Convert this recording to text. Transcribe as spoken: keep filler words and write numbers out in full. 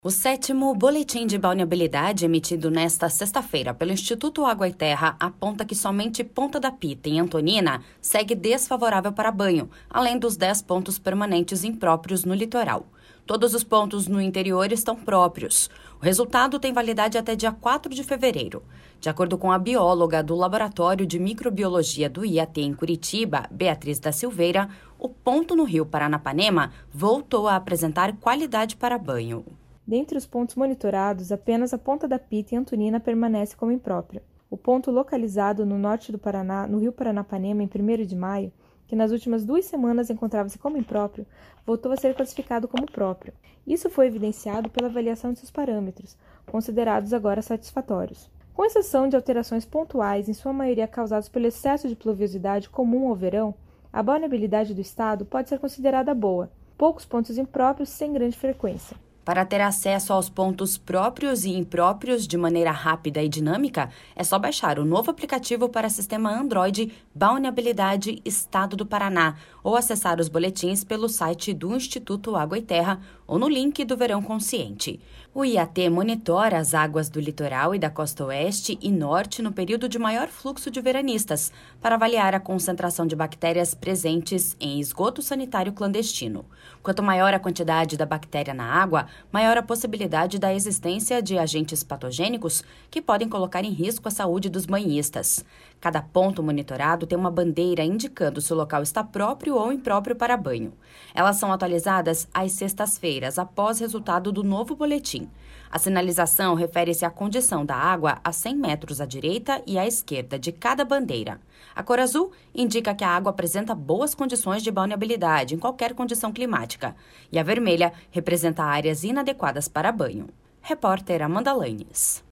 O sétimo Boletim de Balneabilidade, emitido nesta sexta-feira pelo Instituto Água e Terra, aponta que somente Ponta da Pita e Antonina segue desfavorável para banho, além dos dez pontos permanentes impróprios no litoral. Todos os pontos no interior estão próprios. O resultado tem validade até dia quatro de fevereiro. De acordo com a bióloga do Laboratório de Microbiologia do I A T em Curitiba, Beatriz da Silveira, o ponto no rio Paranapanema voltou a apresentar qualidade para banho. Dentre os pontos monitorados, apenas a Ponta da Pita e Antonina permanece como imprópria. O ponto localizado no norte do Paraná, no rio Paranapanema, em primeiro de maio, que nas últimas duas semanas encontrava-se como impróprio, voltou a ser classificado como próprio. Isso foi evidenciado pela avaliação de seus parâmetros, considerados agora satisfatórios. Com exceção de alterações pontuais, em sua maioria causadas pelo excesso de pluviosidade comum ao verão, a balneabilidade do estado pode ser considerada boa, poucos pontos impróprios sem grande frequência. Para ter acesso aos pontos próprios e impróprios de maneira rápida e dinâmica, é só baixar o novo aplicativo para sistema Android Balneabilidade Estado do Paraná ou acessar os boletins pelo site do Instituto Água e Terra ou no link do Verão Consciente. O I A T monitora as águas do litoral e da costa oeste e norte no período de maior fluxo de veranistas, para avaliar a concentração de bactérias presentes em esgoto sanitário clandestino. Quanto maior a quantidade da bactéria na água, maior a possibilidade da existência de agentes patogênicos que podem colocar em risco a saúde dos banhistas. Cada ponto monitorado tem uma bandeira indicando se o local está próprio ou impróprio para banho. Elas são atualizadas às sextas-feiras, após resultado do novo boletim. A sinalização refere-se à condição da água a cem metros à direita e à esquerda de cada bandeira. A cor azul indica que a água apresenta boas condições de balneabilidade em qualquer condição climática. E a vermelha representa áreas inadequadas para banho. Repórter Amanda Lanes.